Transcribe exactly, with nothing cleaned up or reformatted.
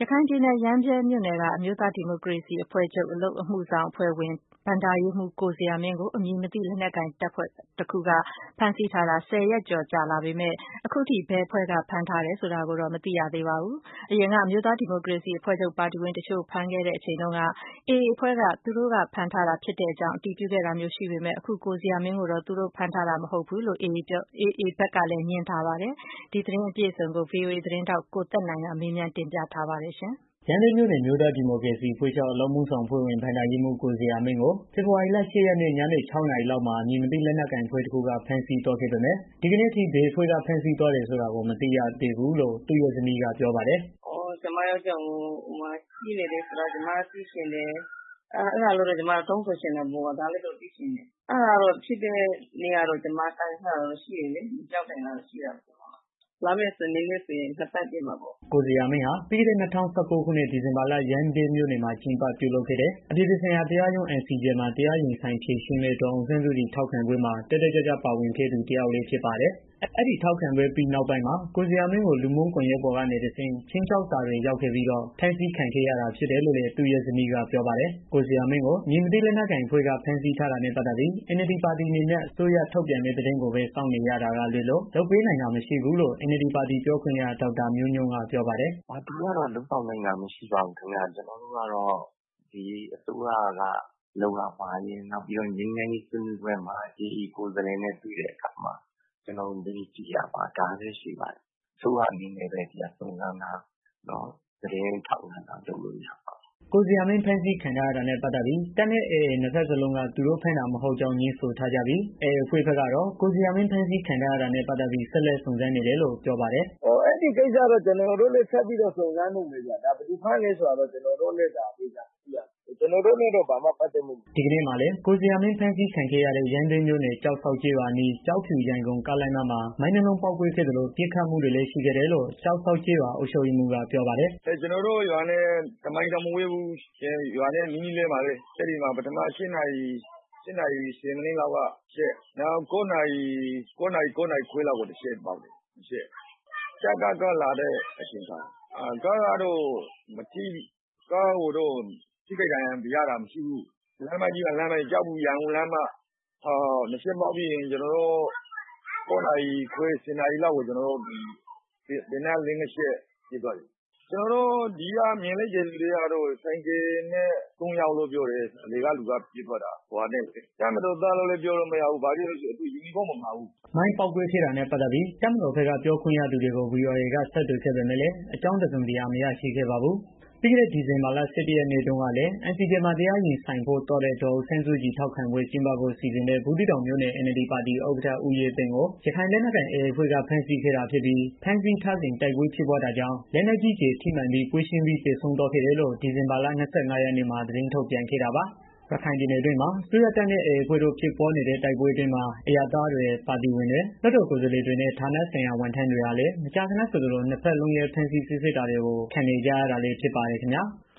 ခိုင်ပြည်နယ်ရမ်းဗြဲမြို့နယ်ကအမျိုးသားဒီမိုကရေစီအဖွဲ့ချုပ်အလုပ်အမှုဆောင်အဖွဲ့ဝင်ဘဏ္ဍာရေးမှူးကိုဇေယျာမင်းကိုအမည်မသိလက်နက်ကိုင်တပ်ဖွဲ့တစ်ခုကဖမ်းဆီးထားတာဆယ်ရက်ကျော်ကြာလာပေမဲ့အခုထိဘယ်အဖွဲ့ကဖမ်းထားတယ်ဆိုတာကိုတော့မသိရသေးပါဘူး။အရင်ကအမျိုးသားဒီမိုကရေစီအဖွဲ့ချုပ်ပါတီဝင်တချို့ဖမ်းခဲ့တဲ့အချိန်တုန်းက အေအေ အဖွဲ့ကသူတို့ကဖမ်းထားတာဖြစ်တဲ့အကြောင်းအတည်ပြုခဲ့တာမျိုးရှိပေမဲ့အခုကိုဇေယျာမင်းကိုတော့သူတို့ဖမ်းထားတာမဟုတ်ဘူးလို့ အေအေ ဘက်ကလည်းငြင်းထားပါတယ်။ဒီသတင်းအပြည့်အစုံကို ဗွီအိုအေသတင်းထောက်ကိုသက်နိုင်ကမေးမြန်းတင်ပြထားပါတယ်ရှင်။ရမ်းဗြဲမြို့နယ်အမျိုးသားဒီမိုကရေစီအဖွဲ့ချုပ်အလုပ်အမှုဆောင်အဖွဲ့ဝင်ဘဏ္ဍာရေးမှူးကိုဇေယျာမင်းကိုဖေဖော်ဝါရီလ ၈ ရက်နေ့ ညနေ ၆ နာရီလောက်မှာအမည်မသိလက်နက်ကိုင်အဖွဲ့တစ်ခုကဖမ်းဆီးသွားခဲ့ပေမဲ့ဒီကနေ့အထိဘယ်အဖွဲ့ကဖမ်းဆီးသွားတယ်ဆိုတာကိုမသိရသေးဘူးလို့သူ့ရဲ့ဇနီးကပြောပါတယ်။ "အော်ကျမယောက်ျားဟိုမှာရှိနေတယ်ဆိုတော့ကျမသိချင်တယ်။အဲဒါလို့တော့ကျမတောင်းဆိုချင်တယ်ပေါ့ဒါလေးတော့သိချင်တယ်။အဲဒါတော့ဖြစ်တဲ့နေ့ကတော့ကျမတိုင်ထားတာတော့ရှိတယ်လေ။ကြောက်တိုင်တာရှိတာပေါ့။လာမယ့်စနေနေ့ဆိုရင်နှစ်ပတ်ပြည့်မှာပေါ့။ " ကိုဇေယျာမင်းဟာပြီးခဲ့တဲ့ ၂၀၁၉ ခုနှစ် ဒီဇင်ဘာလ ရမ်းဗြဲမြို့နယ်မှာကျင်းပပြုလုပ်ခဲ့တဲ့အပြည်ပြည်ဆိုင်ရာတရားရုံး I C J မှာ တရားရင်ဆိုင်ဖြေရှင်းမယ့် ဒေါ်အောင်ဆန်းစုကြည်ထောက်ခံပွဲမှာ တက်တက်ကြွကြွပါဝင်ခဲ့သူတစ်ယောက်လည်းဖြစ်ပါတယ်။ အဲဒီထောက်ခံပွဲပြီးနောက်ပိုင်းမှာ ကိုဇေယျာမင်းကိုလူမှုကွန်ယက်ပေါ်ကနေတဆင့် ခြိမ်းခြောက်စာတွေရောက်ခဲ့ပြီးတော့ ဖမ်းဆီးခံခဲ့ရတာဖြစ်တယ်လို့လည်း သူ့ရဲ့ဇနီးကပြောပါတယ်။ ကိုဇေယျာမင်းကို အမည်မသိလက်နက်ကိုင်အဖွဲ့ကဖမ်းဆီးထားတာနဲ့ပတ်သတ်ပြီး အန်အယ်လ်ဒီပါတီအနေနဲ့ အစိုးရထုတ်ပြန်မယ့်သတင်းကိုပဲ စောင့်နေရတာကလွဲလို့ လုပ်ပေးနိုင်တာမရှိဘူးလို့ အန်အယ်လ်ဒီပါတီပြောခွင့်ရ ဒေါက်တာမျိုးညွန့်ကပြောပါတယ်။ "ပါတီကတော့လုပ်ဆောင်နိုင်တာမရှိပါဘူးခင်ဗျာ။ ကျနော်တို့ကတော့ ဒီအစိုးရက လုပ်ရမှာရယ် နောက်ပြီးတော့ ငြိမ်းချမ်းရေးဆွေးနွေးပွဲမှာ အေအေ ကိုယ်စားလှယ်နဲ့ တွေ့တဲ့အခါမှာ ကျနော်တို့ မေးကြည့်ရမှာ ဒါပဲရှိပါတယ်။ အစိုးရအနေနဲ့ပဲ ဒီဟာစုံစမ်းတာ သတင်းထောက်လှမ်းတာ လုပ်လို့ရမှာပါ။ " ကိုဇေယျာမင်းဖမ်းဆီးခံထားရတာနဲ့ပတ်သတ်ပြီး တပ်နဲ့ အေအေ နှစ်ဘက်စလုံးက သူတို့ဖမ်းတာမဟုတ်ကြောင်းငြင်းဆိုထားကြပြီး အေအေ အဖွဲ့ဘက်ကတော့ ကိုဇေယျာမင်းဖမ်းဆီးခံထားရတာနဲ့ပတ်သတ်ပြီး ဆက်လက်စုံစမ်းနေတယ်လို့ပြောပါတယ်။ "အဲဒီကိစ္စကတော့ ကျနော်တို့လည်း ဆက်ပြီးတော့ စုံစမ်းနေတယ်ဗျာ။ ဘယ်သူဖမ်းလဲဆိုတာတော့ ကျနော်တို့လည်း သေချာမသိရသေးဘူး။ ကျနော်တို့နဲ့တော့ ဘာမှပတ်သက်မှုမရှိဘူး။" ဒီကနေ့မှာလည်း ကိုဇေယျာမင်းဖမ်းဆီးခံခဲ့ရတဲ့ ရမ်းဗြဲမြို့နယ် ကျောက်ဆောက်ကျေးရွာအနီး ကျောက်ဖြူ ရန်ကုန်ကားလမ်းမမှာ မိုင်းနှစ်လုံးပေါက်ကွဲခဲ့သလို ပစ်ခတ်မှုတွေလည်းရှိခဲ့တယ်လို့ ကျောက်ဆောက်ကျေးရွာအုပ်ချုပ်ရေးမှူးကပြောပါတယ်။ "ကျနော်တို့ရွာနဲ့ တစ်မိုင်တောင်မဝေးဘူး ရွာနဲ့နီးနီးလေးပါပဲ။ အဲဒီမှာ ပထမ ၈ နာရီ ၁၀ မိနစ်လောက်က တစ်ချက် နောက် ၉ နာရီ ၉ နာရီခွဲလောက်ကို တစ်ချက်ပေါက်တယ်။ တပ်က ကားလာတဲ့အချိန်ပါ။ ကားကတော့ ထိခိုက်ဒဏ်ရာရတာမရှိဘူး။ လမ်းမကြီးက ကျောက်ဖြူ ရန်ကုန်လမ်းမ နှစ်ချက်ပေါက်ပြီးရင် ကျနော်တို့ ၉ နာရီခွဲ ၁၀ နာရီလောက်ကို သေနတ် လေး ငါးချက်ပစ်သွားတယ်။ ကျနော်တို့ ဒီကမြင်လိုက်တဲ့သူတွေကတော့ ဆိုင်ကယ်နဲ့ သုံးယောက်လို့ပြောတယ်။ အလယ်ကလူက ပစ်သွားတာ။ တပ်မတော်သားလို့လည်း ပြောလို့မရဘူး။ ဘာဖြစ်လို့လဲဆိုတော့ သူယူနီဖောင်းမပါဘူး။" မိုင်းပေါက်ကွဲခဲ့တာနဲ့ပတ်သတ်ပြီး တပ်မတော်ဘက်က ပြောခွင့်ရသူတွေကို ဗွီအိုအေက ဆက်သွယ်ခဲ့ပေမဲ့လည်း အကြောင်းတစုံတရာမရရှိခဲ့ပါဘူး။ ပြီးခဲ့တဲ့ ဒီဇင်ဘာလ ၁၁ ရက်နေ့တုန်းကလည်း I C J မှာ တရားရင်ဆိုင်ဖို့သွားတဲ့ ဒေါ်အောင်ဆန်းစုကြည်ထောက်ခံပွဲကျင်းပဖို့စီစဉ်တဲ့ ဘူးသီးတောင်မြို့နယ် အန်အယ်လ်ဒီပါတီဥက္ကဋ္ဌ ဦးရဲသိန်းကို ရခိုင်လက်နက်ကိုင် အေအေ အဖွဲ့က ဖမ်းဆီးခဲ့တာဖြစ်ပြီး ဖမ်းဆီးထားစဉ် တိုက်ပွဲဖြစ်ပွားတာကြောင့် လက်နက်ကြီးကျည်ထိမှန်ပြီး ပွဲချင်းပြီး သေဆုံးသွားခဲ့တယ်လို့ ဒီဇင်ဘာလ ၂၅ ရက်နေ့မှာ သတင်းထုတ်ပြန်ခဲ့တာပါ။ ရခိုင်ပြည်နယ်အတွင်းမှာ အစိုးရတပ်နဲ့ အေအေ အဖွဲ့တို့ ဖြစ်ပွားနေတဲ့ တိုက်ပွဲအတွင်းမှာ အရပ်သားတွေ ပါတီဝင်တွေ လွှတ်တော်ကိုယ်စားလှယ်တွေနဲ့ ဌာနဆိုင်ရာဝန်ထမ်းတွေဟာလည်း မကြာခဏဆိုသလို နှစ်ဘက်လုံးရဲဖမ်းဆီးစစ်ဆေးတာတွေကို ခံနေကြရတာလည်း ဖြစ်ပါတယ်ခင်ဗျာ။